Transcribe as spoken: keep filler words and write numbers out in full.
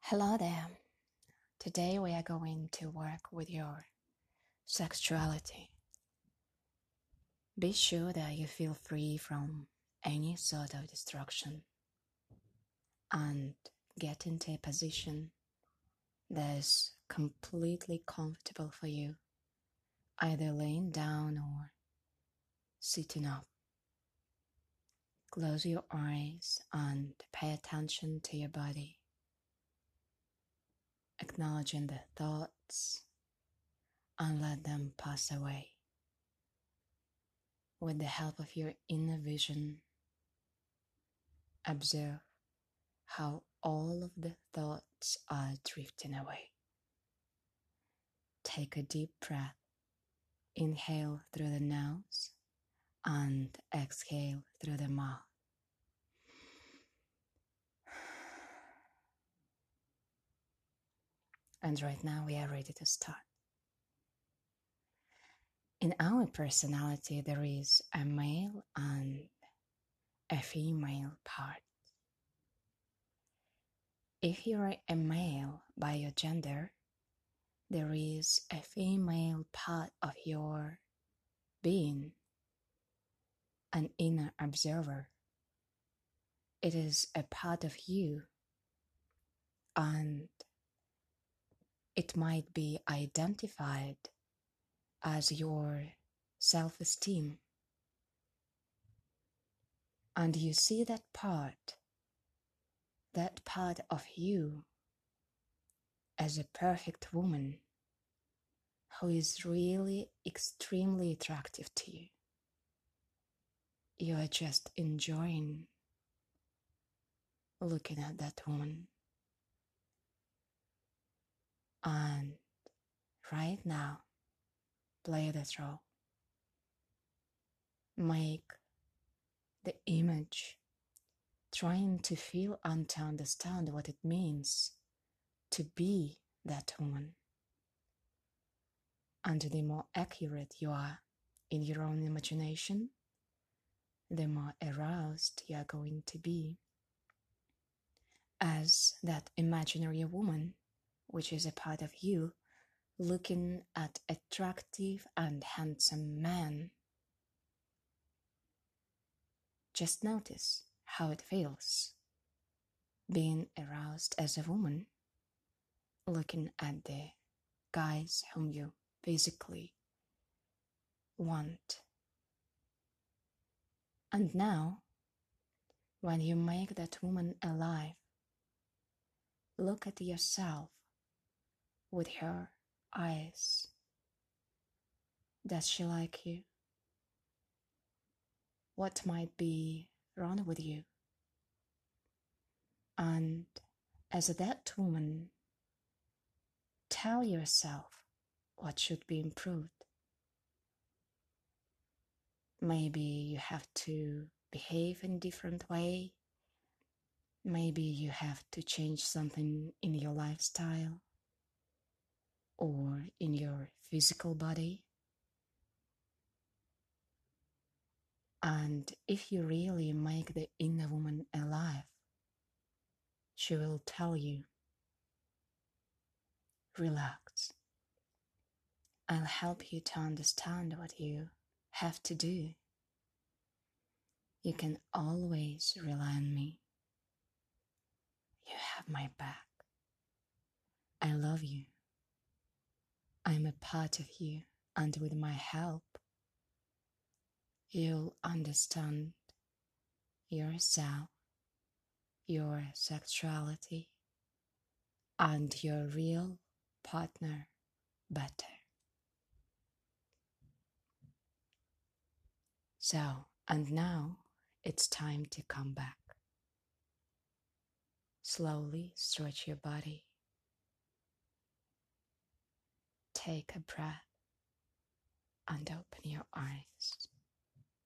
Hello there. Today we are going to work with your sexuality. Be sure that you feel free from any sort of distraction and get into a position that is completely comfortable for you, either laying down or sitting up. Close your eyes and pay attention to your body, acknowledging the thoughts and let them pass away. With the help of your inner vision, observe how all of the thoughts are drifting away. Take a deep breath. Inhale through the nose and exhale through the mouth. And right now we are ready to start. In our personality, there is a male and a female part. If you are a male by your gender, there is a female part of your being, an inner observer. It is a part of you, and it might be identified as your self-esteem. And you see that part, that part of you as a perfect woman who is really extremely attractive to you. You are just enjoying looking at that woman. And right now, play that role. Make the image, trying to feel and to understand what it means to be that woman. And the more accurate you are in your own imagination, the more aroused you are going to be as that imaginary woman, which is a part of you, looking at attractive and handsome men. Just notice how it feels, being aroused as a woman, looking at the guys whom you physically want. And now, when you make that woman alive, look at yourself with her eyes. Does she like you? What might be wrong with you? And as that woman, tell yourself what should be improved. Maybe you have to behave in a different way. Maybe you have to change something in your lifestyle or in your physical body. And if you really make the inner woman alive, she will tell you, relax. I'll help you to understand what you have to do. You can always rely on me. You have my back. I love you. I'm a part of you, and with my help, you'll understand yourself, your sexuality, and your real partner better. So, and now it's time to come back. Slowly stretch your body. Take a breath and open your eyes.